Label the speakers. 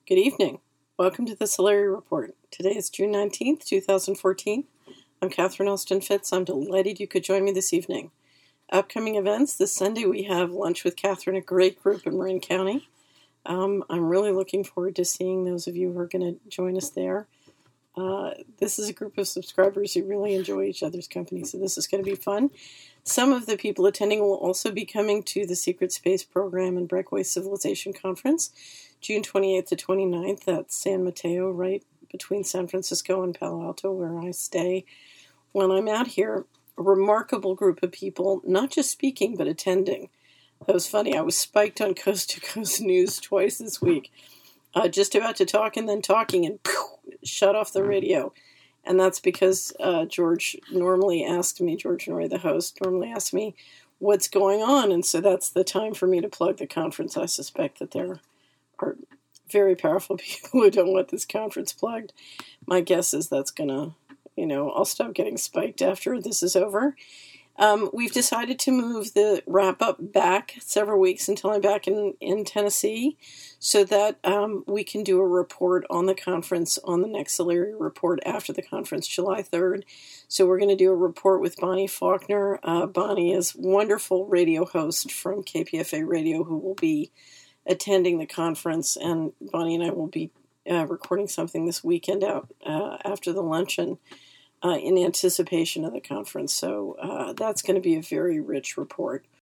Speaker 1: Good evening. Welcome to the Solari Report. Today is June 19th, 2014. I'm Catherine Elston Fitz. I'm delighted you could join me this evening. Upcoming events. This Sunday we have Lunch with Catherine, a great group in Marin County. I'm really looking forward to seeing those of you who are going to join us there. This is a group of subscribers who really enjoy each other's company, so this is going to be fun. Some of the people attending will also be coming to the Secret Space Program and Breakaway Civilization Conference, June 28th to 29th at San Mateo, right between San Francisco and Palo Alto, where I stay when I'm out here. A remarkable group of people, not just speaking, but attending. That was funny. I was spiked on Coast to Coast News twice this week. Just about to talk and then talking and shut off the radio. And that's because George Norrie, the host, normally asks me what's going on. And so that's the time for me to plug the conference. I suspect that there are very powerful people who don't want this conference plugged. My guess is that's going to, I'll stop getting spiked after this is over. We've decided to move the wrap-up back several weeks until I'm back in Tennessee so that we can do a report on the conference on the next Solari Report after the conference, July 3rd. So we're going to do a report with Bonnie Faulkner. Bonnie is a wonderful radio host from KPFA Radio who will be attending the conference, and Bonnie and I will be recording something this weekend out after the luncheon in anticipation of the conference. So that's going to be a very rich report.